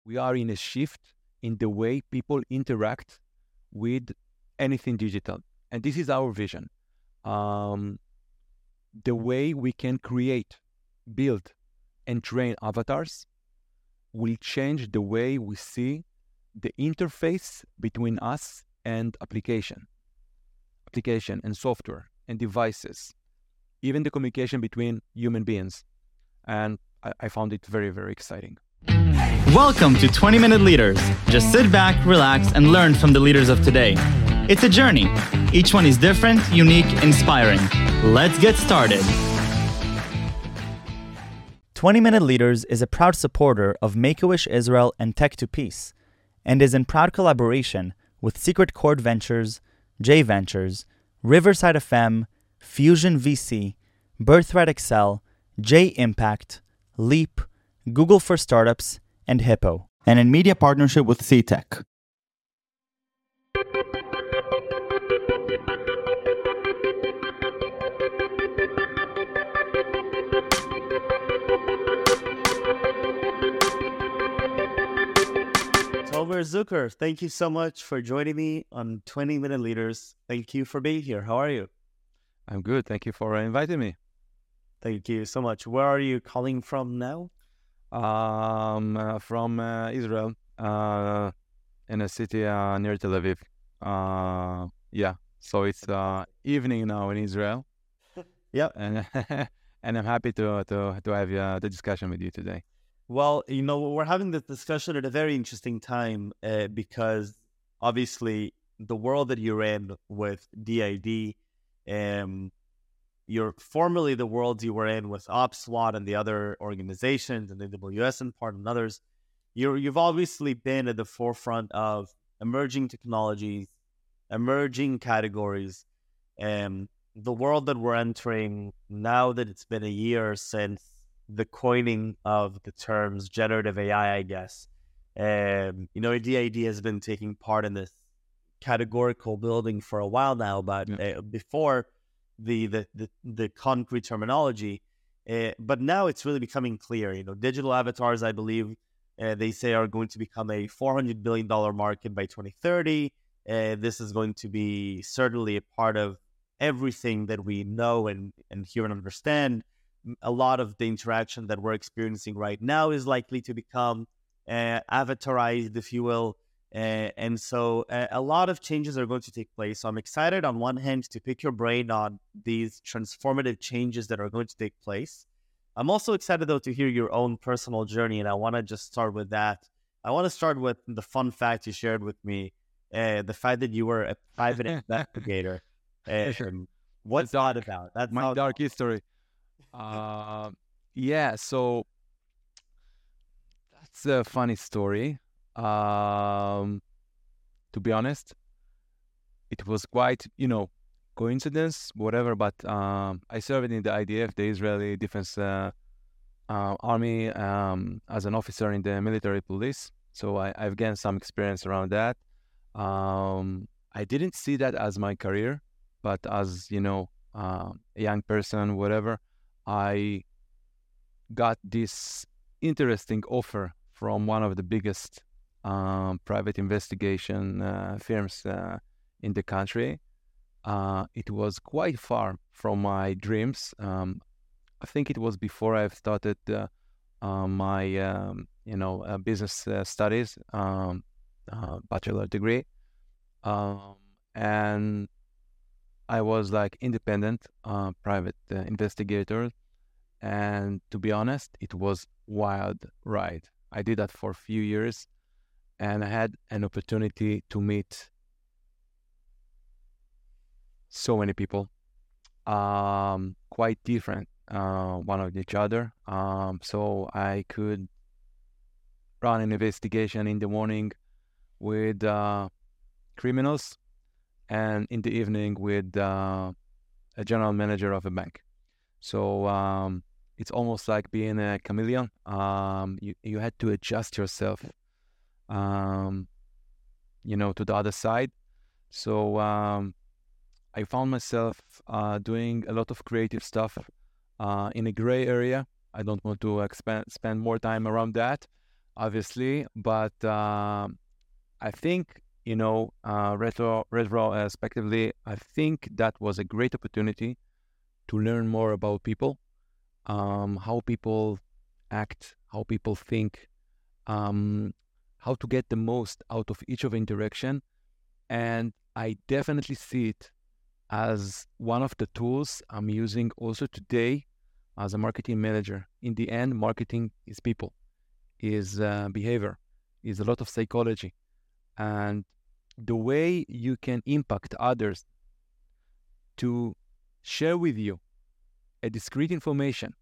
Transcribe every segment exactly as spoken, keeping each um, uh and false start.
We are in a shift in the way people interact with anything digital. And this is our vision. Um, the way we can create, build, and train avatars will change the way we see the interface between us and application, application and software and devices, even the communication between human beings. And I, I found it very, very exciting. Welcome to twenty minute Leaders. Just sit back, relax, and learn from the leaders of today. It's a journey. Each one is different, unique, inspiring. Let's get started. twenty minute Leaders is a proud supporter of Make-A-Wish Israel and Tech to Peace, and is in proud collaboration with Secret Chord Ventures, J Ventures, Riverside F M, Fusion V C, Birthright Excel, J Impact, Leap, Google for Startups, and Hippo, and in media partnership with C Tech. Tomer Zucker, thank you so much for joining me on twenty minute Leaders. Thank you for being here. How are you? I'm good. Thank you for inviting me. Thank you so much. Where are you calling from now? Um, uh, from uh, Israel, uh, in a city uh, near Tel Aviv. Uh, yeah, so it's uh, evening now in Israel. Yep. And and I'm happy to to to have uh, the discussion with you today. Well, you know, we're having this discussion at a very interesting time uh, because obviously the world that you're in with D I D, um, you're formerly the world you were in with OpsWatt and the other organizations and the A W S and part and others. You're, you've obviously been at the forefront of emerging technologies, emerging categories, and the world that we're entering now that it's been a year since the coining of the terms generative A I, I guess. Um, you know, D I D has been taking part in this categorical building for a while now, but yeah. uh, before the, the the the concrete terminology, uh, but now it's really becoming clear. You know, digital avatars, I believe, uh, they say are going to become a four hundred billion dollars market by twenty thirty. Uh, this is going to be certainly a part of everything that we know and, and hear and understand. A lot of the interaction that we're experiencing right now is likely to become uh, avatarized, if you will. Uh, and so uh, a lot of changes are going to take place. So I'm excited on one hand to pick your brain on these transformative changes that are going to take place. I'm also excited, though, to hear your own personal journey. And I want to just start with that. I want to start with the fun fact you shared with me, uh, the fact that you were a private investigator. Uh, Sure. What's that about? That's my how- dark history. Uh, yeah, so that's a funny story. Um, to be honest, it was quite, you know, coincidence, whatever, but um, I served in the I D F, the Israeli Defense uh, uh, Army, um, as an officer in the military police. So I, I've gained some experience around that. Um, I didn't see that as my career, but as, you know, uh, a young person, whatever, I got this interesting offer from one of the biggest um, private investigation uh, firms uh, in the country. Uh, it was quite far from my dreams. Um, I think it was before I've started uh, uh, my, um, you know, uh, business uh, studies, um, uh, bachelor degree, um, and I was like independent, uh, private uh, investigator. And to be honest, it was wild ride. I did that for a few years, and I had an opportunity to meet so many people, um, quite different, uh, one of each other. Um, so I could run an investigation in the morning with uh, criminals, and in the evening with uh, a general manager of a bank. So um, it's almost like being a chameleon. Um, you, you had to adjust yourself, um, you know, to the other side. So um, I found myself uh, doing a lot of creative stuff uh, in a gray area. I don't want to expand, spend more time around that. obviously, but um, I think, you know, uh, retro, retrospectively, I think that was a great opportunity to learn more about people, um, how people act, how people think, um, how to get the most out of each of interaction. And I definitely see it as one of the tools I'm using also today as a marketing manager. In the end, marketing is people, is uh, behavior, is a lot of psychology. And the way you can impact others to share with you a discrete information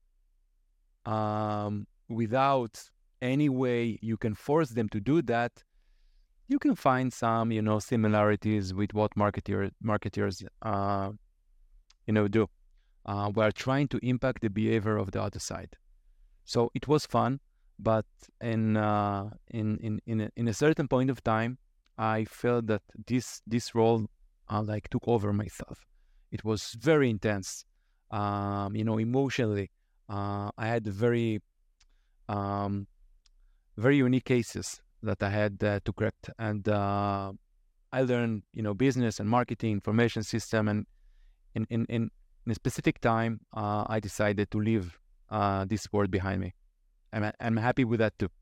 um, without any way you can force them to do that, you can find some, you know, similarities with what marketer, marketers, uh, you know, do. Uh, we're trying to impact the behavior of the other side. So it was fun, but in uh, in in in a, in a certain point of time, I felt that this this role uh, like took over myself. It was very intense, um, you know, emotionally. Uh, I had very um, very unique cases that I had uh, to correct, and uh, I learned, you know, business and marketing, information system, and in in in, in a specific time, uh, I decided to leave uh, this world behind me. I'm I'm happy with that too.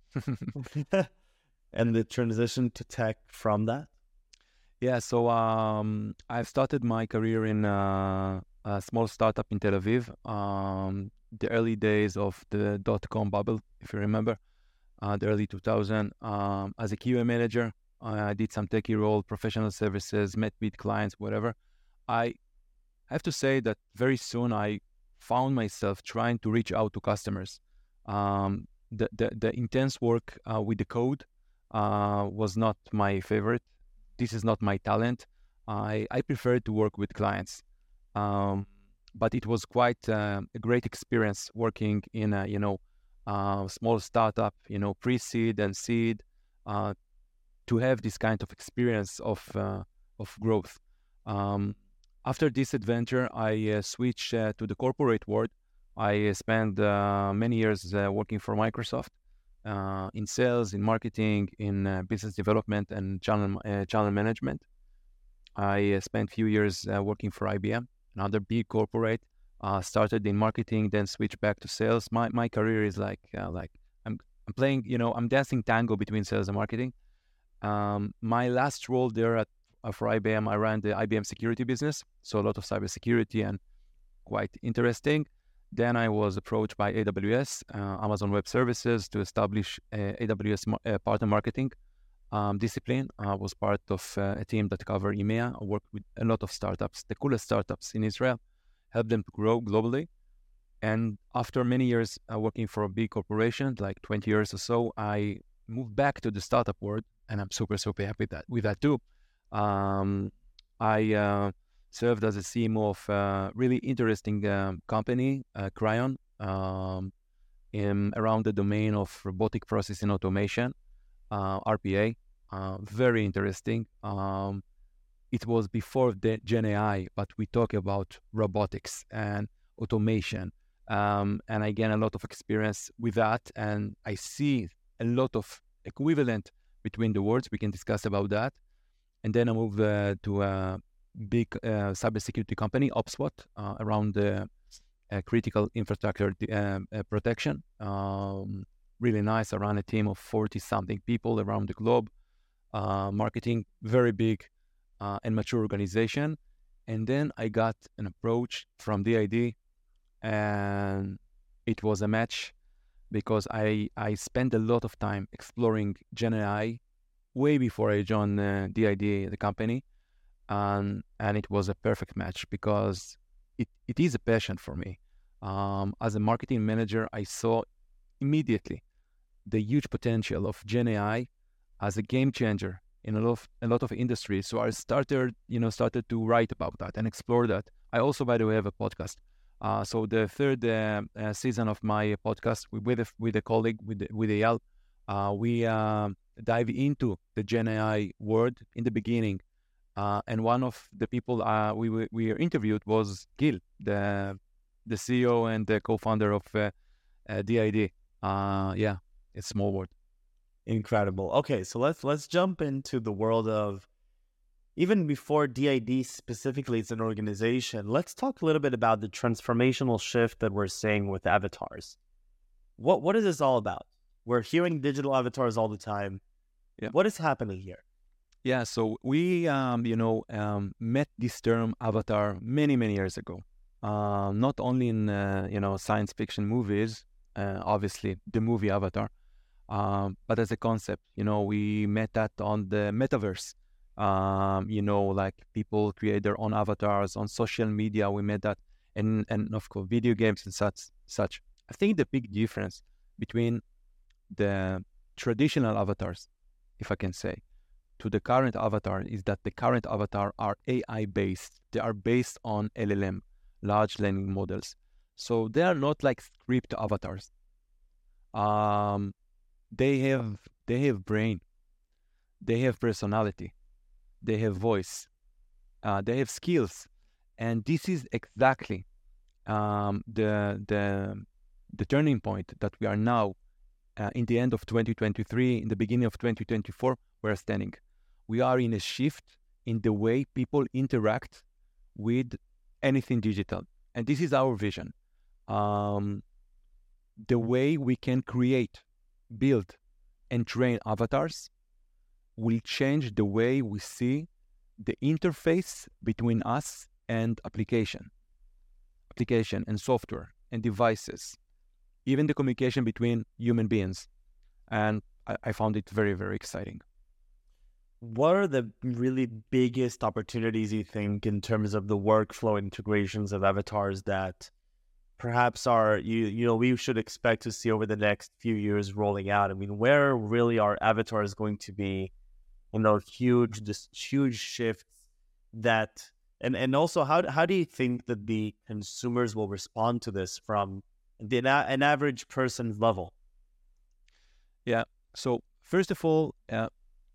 And the transition to tech from that? Yeah, so um, I've started my career in uh, a small startup in Tel Aviv. Um, the early days of the dot-com bubble, if you remember, uh, the early two thousand. Um, as a Q A manager, I did some techie role, professional services, met with clients, whatever. I have to say that very soon I found myself trying to reach out to customers. Um, the, the the intense work uh, with the code uh, was not my favorite. This is not my talent. I I prefer to work with clients, um, but it was quite uh, a great experience working in a, you know, uh, small startup, you know, pre-seed and seed, uh, to have this kind of experience of uh, of growth. Um, after this adventure, I uh, switched uh, to the corporate world. I uh, spent uh, many years uh, working for Microsoft uh, in sales, in marketing, in uh, business development, and channel uh, channel management. I uh, spent a few years uh, working for I B M, another big corporate. Uh, started in marketing, then switched back to sales. My my career is like uh, like I'm I'm playing, you know, I'm dancing tango between sales and marketing. Um, my last role there at uh, for I B M, I ran the I B M security business, so a lot of cybersecurity and quite interesting. Then I was approached by A W S, uh, Amazon Web Services, to establish uh, A W S mar- uh, partner marketing um, discipline. I was part of uh, a team that covered EMEA. I worked with a lot of startups, the coolest startups in Israel, helped them to grow globally. And after many years uh, working for a big corporation, like twenty years or so, I moved back to the startup world, and I'm super, super happy with that, with that too. Um, I uh, served as a C M O of a really interesting um, company, uh, Cryon, um, in around the domain of robotic process and automation, uh, R P A. Uh, very interesting. Um, it was before the Gen A I, but we talk about robotics and automation. Um, and I gain a lot of experience with that. And I see a lot of equivalent between the words. We can discuss about that. And then I moved uh, to a big uh, cybersecurity company, OpSWAT, uh, around the uh, critical infrastructure uh, uh, protection. Um, really nice. I ran a team of forty something people around the globe. Uh, marketing, very big uh, and mature organization. And then I got an approach from D I D, and it was a match because I, I spent a lot of time exploring Gen A I way before I joined uh, D I D, the company. Um, and it was a perfect match because it, it is a passion for me. Um, as a marketing manager, I saw immediately the huge potential of Gen A I as a game changer in a lot of a lot of industries. So I started, you know, started to write about that and explore that. I also, by the way, have a podcast. Uh, so the third uh, uh, season of my podcast with a, with a colleague with with Eyal, uh, we uh, dive into the Gen A I world in the beginning. Uh, and one of the people uh, we we interviewed was Gil, the the C E O and the co-founder of uh, uh, D I D. Uh, yeah, it's small world. Incredible. Okay, so let's let's jump into the world of even before D I D specifically as an organization. Let's talk a little bit about the transformational shift that we're seeing with avatars. What what is this all about? We're hearing digital avatars all the time. Yeah. What is happening here? Yeah, so we, um, you know, um, met this term avatar many, many years ago. Uh, not only in, uh, you know, science fiction movies, uh, obviously the movie Avatar, um, but as a concept. You know, we met that on the metaverse. Um, you know, like people create their own avatars on social media. We met that, and and of course, video games and such. Such. I think the big difference between the traditional avatars, if I can say, to the current avatar is that the current avatar are A I based. They are based on L L M, large language models. So they are not like script avatars. Um, they have they have brain, they have personality, they have voice, uh, they have skills, and this is exactly um, the the the turning point that we are now uh, in the end of twenty twenty-three, in the beginning of twenty twenty-four. We're standing. We are in a shift in the way people interact with anything digital. And this is our vision. Um, the way we can create, build, and train avatars will change the way we see the interface between us and application, application and software and devices, even the communication between human beings. And I, I found it very, very exciting. What are the really biggest opportunities you think in terms of the workflow integrations of avatars that perhaps are you you know we should expect to see over the next few years rolling out? I mean, where really are avatars going to be, you know, huge this huge shifts that and and also how how do you think that the consumers will respond to this from the an average person's level? Yeah. So first of all, uh,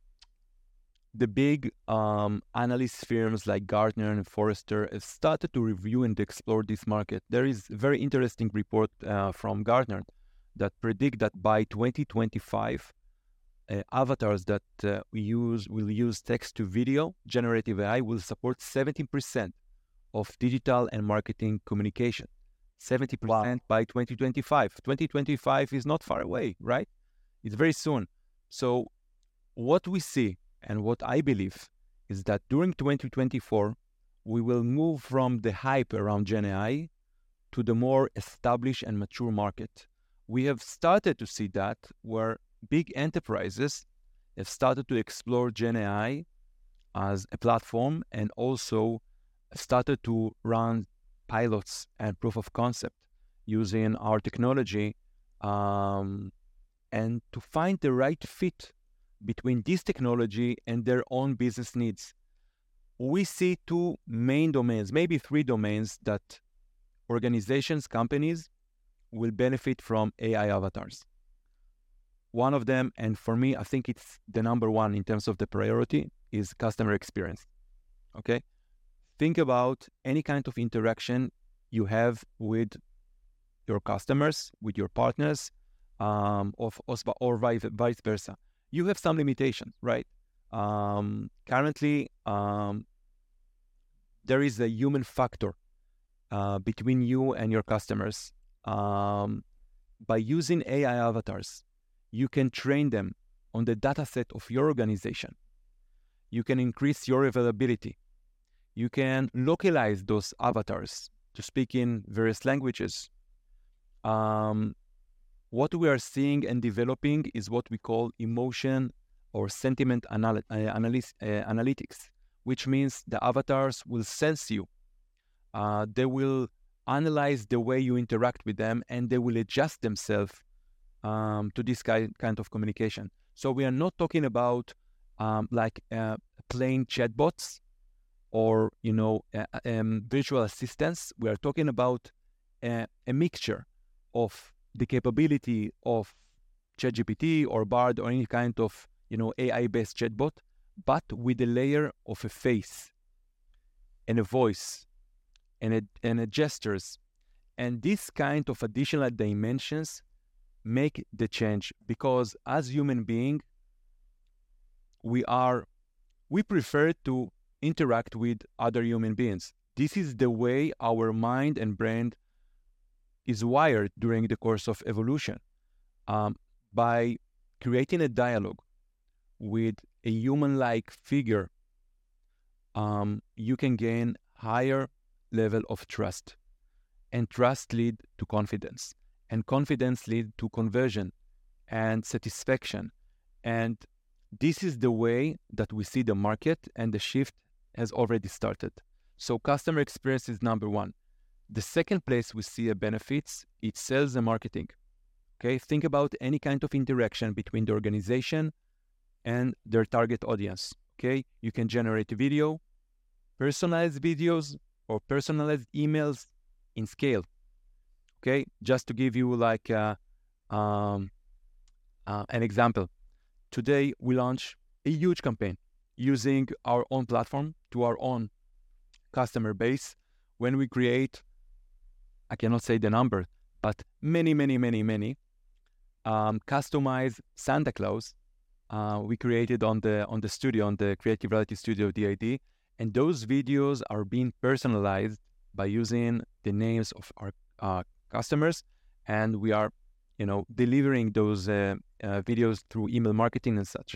the big um, analyst firms like Gartner and Forrester have started to review and explore this market. There is a very interesting report uh, from Gartner that predict that by twenty twenty-five, uh, avatars that uh, we use will use text to video, generative A I will support seventy percent of digital and marketing communication. seventy percent wow. By twenty twenty-five. twenty twenty-five is not far away, right? It's very soon. So what we see and what I believe is that during twenty twenty-four, we will move from the hype around Gen A I to the more established and mature market. We have started to see that where big enterprises have started to explore Gen A I as a platform and also started to run pilots and proof of concept using our technology um, and to find the right fit between this technology and their own business needs. We see two main domains, maybe three domains that organizations, companies will benefit from A I avatars. One of them, and for me, I think it's the number one in terms of the priority, is customer experience. Okay? Think about any kind of interaction you have with your customers, with your partners, um, of, or vice versa. You have some limitations, right? Um, currently, um, there is a human factor uh, between you and your customers. Um, by using A I avatars, you can train them on the data set of your organization. You can increase your availability. You can localize those avatars to speak in various languages. Um, What we are seeing and developing is what we call emotion or sentiment anal- uh, analysis, uh, analytics, which means the avatars will sense you. Uh, they will analyze the way you interact with them, and they will adjust themselves um, to this kind, kind of communication. So we are not talking about um, like uh, plain chatbots or you know uh, um, virtual assistants. We are talking about uh, a mixture of the capability of ChatGPT or Bard or any kind of you know A I-based chatbot, but with a layer of a face and a voice and a, and a gestures. And this kind of additional dimensions make the change, because as human being, we are we prefer to interact with other human beings. This is the way our mind and brain is wired during the course of evolution. Um, by creating a dialogue with a human-like figure, um, you can gain higher level of trust, and trust lead to confidence, and confidence lead to conversion and satisfaction. And this is the way that we see the market, and the shift has already started. So customer experience is number one. The second place we see a benefits, it's sales and marketing. Okay, think about any kind of interaction between the organization and their target audience. Okay, you can generate a video, personalized videos, or personalized emails in scale. Okay, just to give you like uh, um, uh, an example. Today, we launch a huge campaign using our own platform to our own customer base. When we create, I cannot say the number, but many, many, many, many um, customized Santa Claus uh, we created on the on the studio, on the Creative Reality Studio D I D, and those videos are being personalized by using the names of our uh, customers, and we are, you know, delivering those uh, uh, videos through email marketing and such.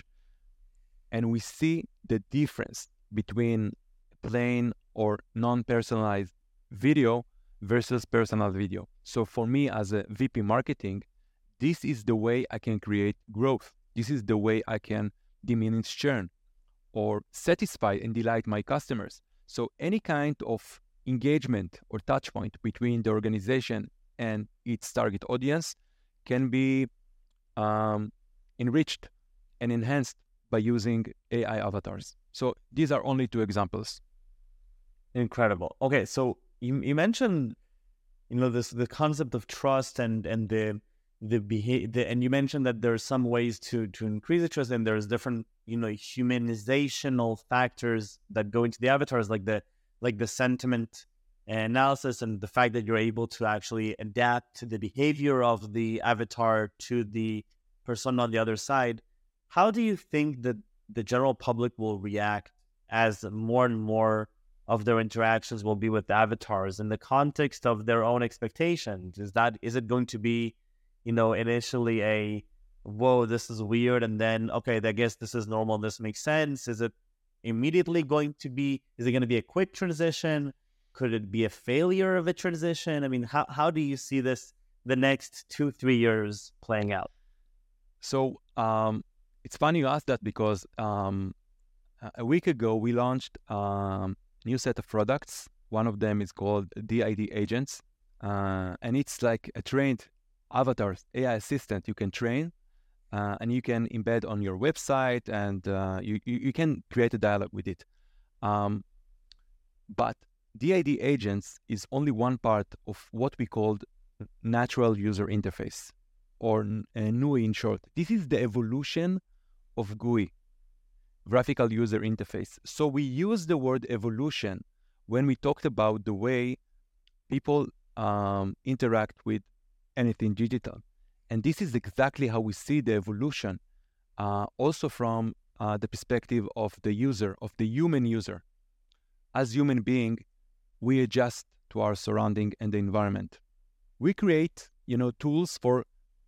And we see the difference between plain or non-personalized video versus personal video. So for me as a V P marketing, this is the way I can create growth. This is the way I can diminish churn or satisfy and delight my customers. So any kind of engagement or touch point between the organization and its target audience can be um, enriched and enhanced by using A I avatars. So these are only two examples. Incredible. Okay, so you, you mentioned, you know, this the concept of trust and and the the behavior, and you mentioned that there's some ways to to increase the trust, and there's different, you know, humanizational factors that go into the avatars, like the like the sentiment analysis and the fact that you're able to actually adapt to the behavior of the avatar to the persona on the other side. How do you think that the general public will react as more and more of their interactions will be with avatars in the context of their own expectations? Is that is it going to be, you know, initially a, whoa, this is weird, and then, okay, I guess this is normal, this makes sense? Is it immediately going to be, is it going to be a quick transition? Could it be a failure of a transition? I mean, how, how do you see this, the next two, three years playing out? So um, it's funny you asked that, because um, a week ago we launched a um, new set of products. One of them is called D I D Agents, uh, and it's like a trained avatar A I assistant you can train, uh, and you can embed on your website, and uh, you, you, you can create a dialogue with it. Um, but D I D Agents is only one part of what we called natural user interface, or uh, N U I in short. This is the evolution of G U I, graphical user interface. So we use the word evolution when we talked about the way people um, interact with anything digital. And this is exactly how we see the evolution, uh, also from uh, the perspective of the user, of the human user. As human being, we adjust to our surrounding and the environment. We create, you know, tools for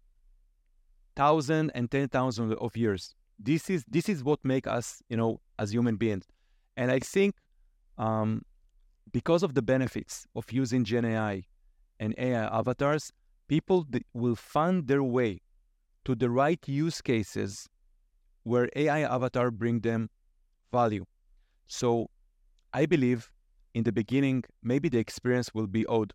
thousand and ten thousand of years. This is this is what make us, you know, as human beings. And I think um, because of the benefits of using Gen A I and A I avatars, people th- will find their way to the right use cases where A I avatar bring them value. So I believe in the beginning, maybe the experience will be odd.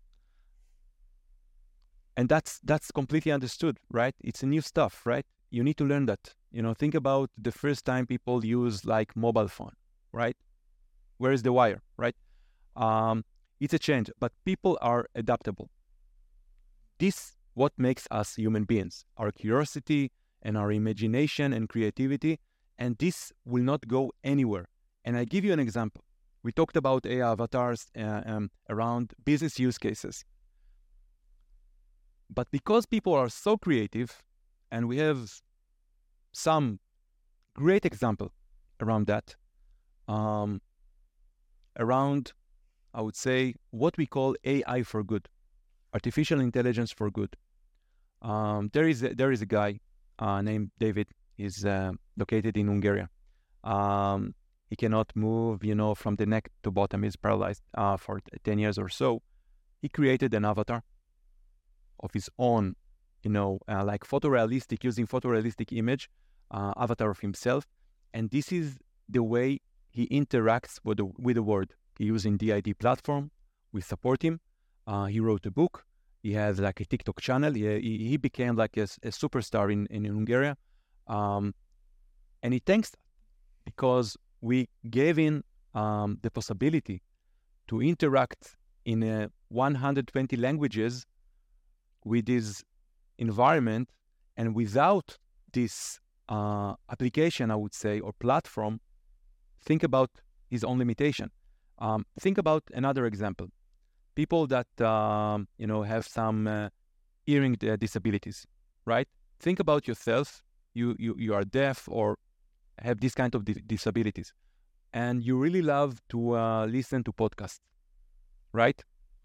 And that's that's completely understood, right? It's a new stuff, right? You need to learn that. You know, think about the first time people use like mobile phone, right? Where is the wire, right? Um, it's a change, but people are adaptable. This what makes us human beings, our curiosity and our imagination and creativity, and this will not go anywhere. And I give you an example. We talked about A I avatars uh, um, around business use cases. But because people are so creative, and we have some great example around that, um, around, I would say, what we call A I for good, artificial intelligence for good. Um, there is a, there is a guy uh, named David. He's uh, located in Hungary. Um, he cannot move, you know, from the neck to bottom. He's paralyzed uh, for ten years or so. He created an avatar of his own, you know, uh, like photorealistic, using photorealistic image, uh, avatar of himself. And this is the way he interacts with the, with the world. He using D I D platform. We support him. Uh, he wrote a book. He has like a TikTok channel. He, he, he became like a, a superstar in, in Hungary. Um, and he thanks that because we gave him um, the possibility to interact in uh, one hundred twenty languages with this environment, and without this uh, application, I would say, or platform, think about his own limitation. Um, think about another example. People that, um, you know, have some uh, hearing uh, disabilities, right? Think about yourself. You, you, you are deaf or have this kind of di- disabilities, and you really love to uh, listen to podcasts, right?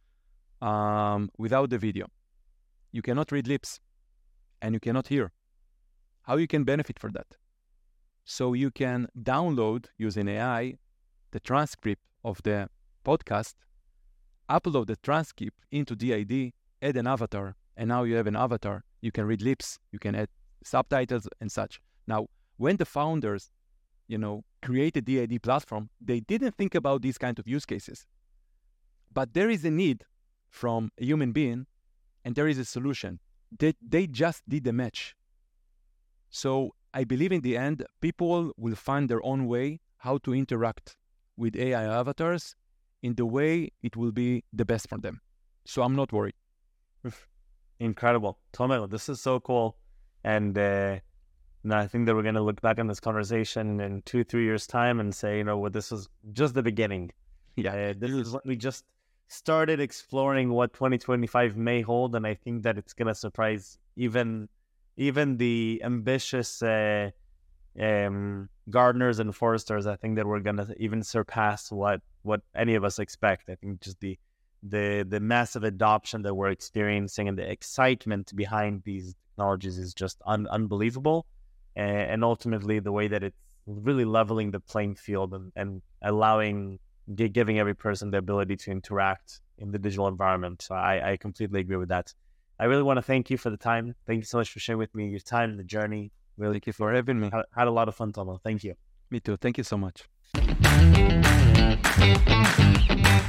Um, without the video. You cannot read lips and you cannot hear. How you can benefit for that? So you can download using A I the transcript of the podcast, upload the transcript into D I D, add an avatar, and now you have an avatar. You can read lips, you can add subtitles and such. Now, when the founders, you know, created D I D platform, they didn't think about these kind of use cases. But there is a need from a human being, and there is a solution. They, they just did the match. So I believe in the end, people will find their own way how to interact with A I avatars in the way it will be the best for them. So I'm not worried. Incredible. Tomer, this is so cool. And uh, no, I think that we're going to look back on this conversation in two, three years' time and say, you know, well, this was just the beginning. Yeah, uh, this is what we just started exploring what twenty twenty-five may hold, and I think that it's going to surprise even even the ambitious uh, um, gardeners and foresters. I think that we're going to even surpass what what any of us expect. I think just the the the massive adoption that we're experiencing and the excitement behind these technologies is just un- unbelievable, uh, and ultimately the way that it's really leveling the playing field and, and allowing giving every person the ability to interact in the digital environment. So I, I completely agree with that. I really want to thank you for the time. Thank you so much for sharing with me your time and the journey. Really, thank you for having me. Had, had a lot of fun, Tomer. Thank you. Me too. Thank you so much.